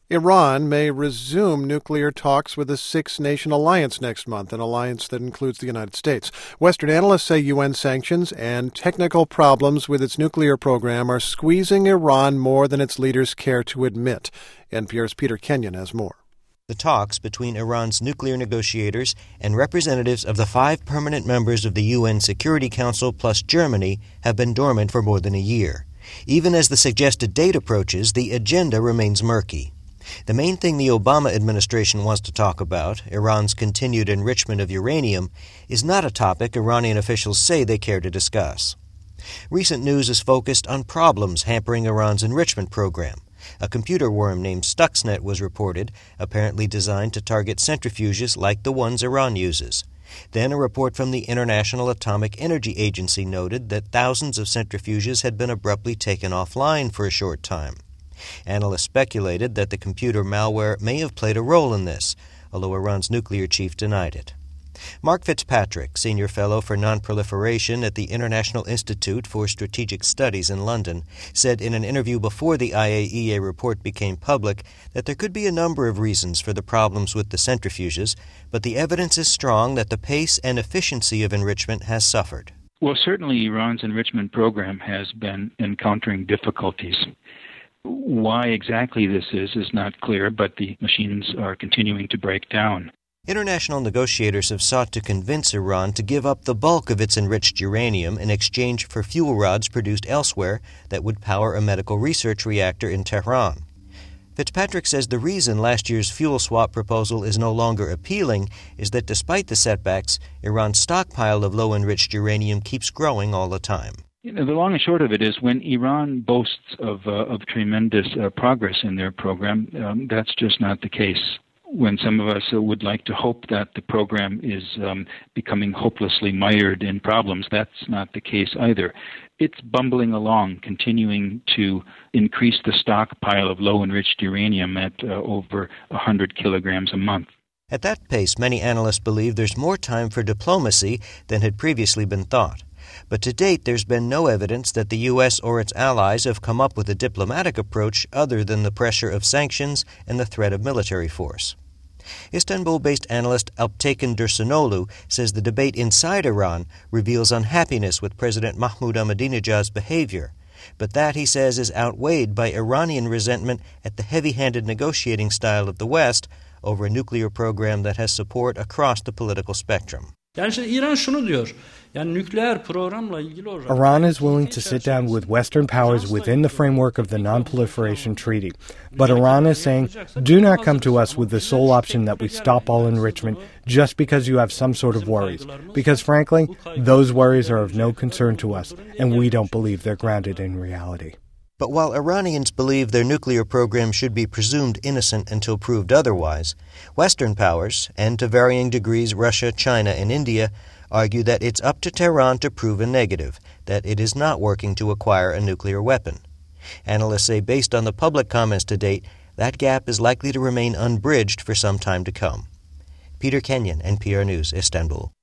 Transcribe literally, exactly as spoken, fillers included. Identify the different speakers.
Speaker 1: Iran may resume nuclear talks with a six-nation alliance next month, an alliance that includes the United States. Western analysts say U N sanctions and technical problems with its nuclear program are squeezing Iran more than its leaders care to admit. N P R's Peter Kenyon has more.
Speaker 2: The talks between Iran's nuclear negotiators and representatives of the five permanent members of the U N Security Council plus Germany have been dormant for more than a year. Even as the suggested date approaches, the agenda remains murky. The main thing the Obama administration wants to talk about, Iran's continued enrichment of uranium, is not a topic Iranian officials say they care to discuss. Recent news is focused on problems hampering Iran's enrichment program. A computer worm named Stuxnet was reported, apparently designed to target centrifuges like the ones Iran uses. Then a report from the International Atomic Energy Agency noted that thousands of centrifuges had been abruptly taken offline for a short time. Analysts speculated that the computer malware may have played a role in this, although Iran's nuclear chief denied it. Mark Fitzpatrick, Senior Fellow for Nonproliferation at the International Institute for Strategic Studies in London, said in an interview before the I A E A report became public that there could be a number of reasons for the problems with the centrifuges, but the evidence is strong that the pace and efficiency of enrichment has suffered.
Speaker 3: Well, certainly Iran's enrichment program has been encountering difficulties. Why exactly this is is not clear, but the machines are continuing to break down.
Speaker 2: International negotiators have sought to convince Iran to give up the bulk of its enriched uranium in exchange for fuel rods produced elsewhere that would power a medical research reactor in Tehran. Fitzpatrick says the reason last year's fuel swap proposal is no longer appealing is that despite the setbacks, Iran's stockpile of low-enriched uranium keeps growing all the time.
Speaker 3: You know, the long and short of it is when Iran boasts of, uh, of tremendous uh, progress in their program, um, that's just not the case. When some of us uh, would like to hope that the program is um, becoming hopelessly mired in problems, that's not the case either. It's bumbling along, continuing to increase the stockpile of low-enriched uranium at uh, over one hundred kilograms a month.
Speaker 2: At that pace, many analysts believe there's more time for diplomacy than had previously been thought. But to date, there's been no evidence that the U S or its allies have come up with a diplomatic approach other than the pressure of sanctions and the threat of military force. Istanbul-based analyst Alptekin Dursunoglu says the debate inside Iran reveals unhappiness with President Mahmoud Ahmadinejad's behavior, but that, he says, is outweighed by Iranian resentment at the heavy-handed negotiating style of the West over a nuclear program that has support across the political spectrum.
Speaker 4: Iran is willing to sit down with Western powers within the framework of the Non-Proliferation Treaty. But Iran is saying, do not come to us with the sole option that we stop all enrichment just because you have some sort of worries. Because frankly, those worries are of no concern to us, and we don't believe they're grounded in reality.
Speaker 2: But while Iranians believe their nuclear program should be presumed innocent until proved otherwise, Western powers, and to varying degrees Russia, China, and India, argue that it's up to Tehran to prove a negative, that it is not working to acquire a nuclear weapon. Analysts say based on the public comments to date, that gap is likely to remain unbridged for some time to come. Peter Kenyon, N P R News, Istanbul.